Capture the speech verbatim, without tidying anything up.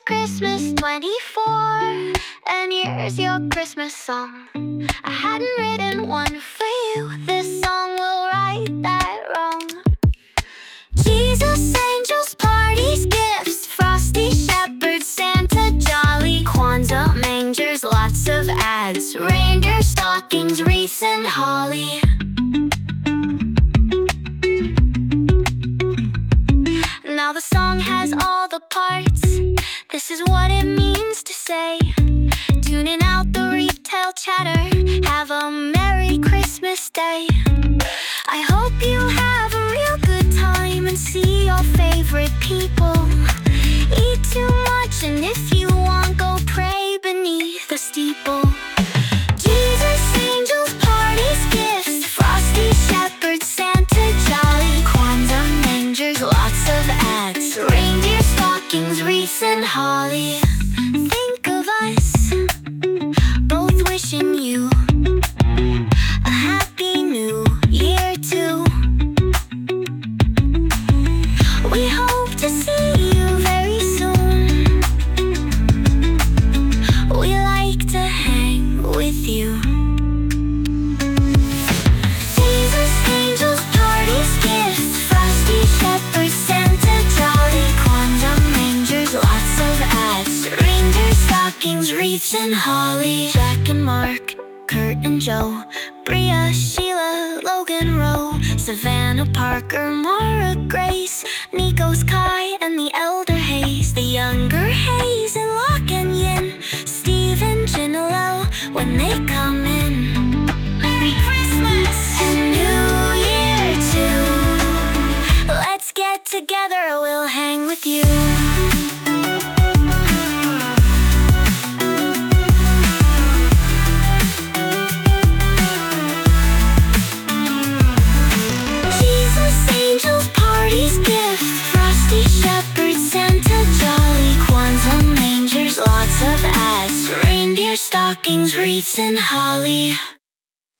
Christmas twenty-four, and here's your Christmas song. I hadn't written one for you. This song will right that wrong. Jesus, angels, parties, gifts, frosty shepherds, Santa, jolly Kwanzaa, mangers, lots of ads, reindeer, stockings, wreaths, and holly. Now the song has all the parts. This is what it means to say, tuning out the retail chatter. Have a Merry Christmas Day. I hope you have a real good time and see your favorite people. Eat too much, and if you want, go pray beneath the steeple. Jesus, angels, parties, gifts, frosty shepherds, Santa, jolly Kwanzaa, mangers, lots of ads, reindeer, stockings, wreaths, and holly. Think of us, both wishing you a happy new year too. We hope to see you very soon. We like to hang with you. Jesus, angels, parties, gifts, frosty shepherds, Santa, jolly Kwanzaa, mangers, lots of ads, reindeer, stockings, wreaths, and holly. Jack and Mark, Kurt and Joe, Bria, Sheila, Logan, Rowe, Savannah, Parker, Mara, Grace, Nico, Kai, and the elder Hayes, the younger Hayes, and Locke and Yin, Steve and Janelle when they come in. Merry Christmas and New Year too. Let's get together, we'll hang with you. Lots of ads, reindeer, stockings, wreaths, and holly.